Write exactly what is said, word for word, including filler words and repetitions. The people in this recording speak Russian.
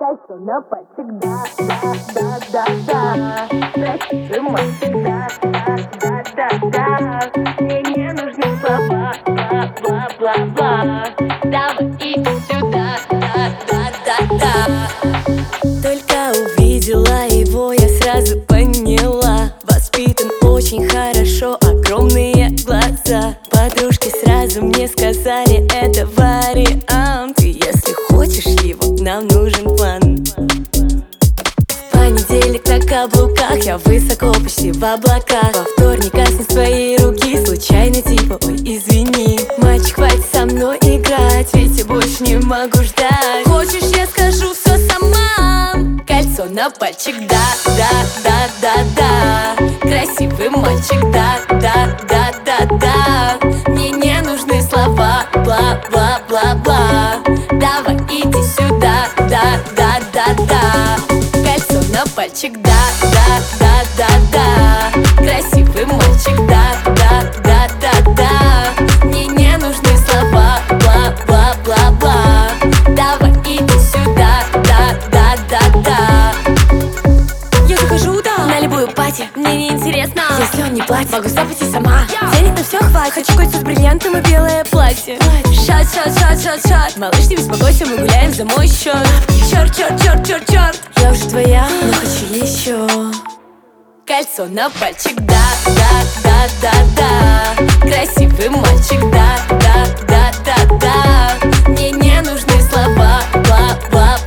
Кольцо на пальчик, да, да, да, да, да. Красивый мальчик, да, да, да, да, да. Мне не нужны слова, бла, бла, бла, бла. Давай иди сюда, да, да, да, да. Только увидела его, я сразу поняла. Воспитан очень хорошо, огромные глаза. Подружки сразу мне сказали, это вариант. И если хочешь его, нам нужен план. В понедельник на каблуках, я высоко, почти в облаках. Во вторник коснусь твоей руки, случайно типа, ой, извини. Мальчик, хватит со мной играть, ведь я больше не могу ждать. Хочешь, я скажу все сама? Кольцо на пальчик, да, да, да, да, да. Красивый мальчик, да, да, да, да, да. Мне не нужны слова, бла, бла, бла, бла. Давай иди сюда, да, да, да, да. Кольцо на пальчик, да, да, да, да, да. Красивый мальчик, да, да, да, да, да. Мне не нужны слова, бла, бла, бла, бла. Давай иди сюда, да, да, да, да. Я захожу, да, на любую пати, мне не интересно. Если он не платит, могу запустить сама. Денег на все хватит, хочу кольцо с бриллиантом и белое платье. Шат, шат, шат, шат, шат. Малыш, не беспокойся, мы гуляем за мой счет. Черт, черт, черт, черт, черт. Я уже твоя, но хочу еще. Кольцо на пальчик, да, да, да, да, да. Красивый мальчик, да, да, да, да, да. Мне не нужны слова, бла, бла,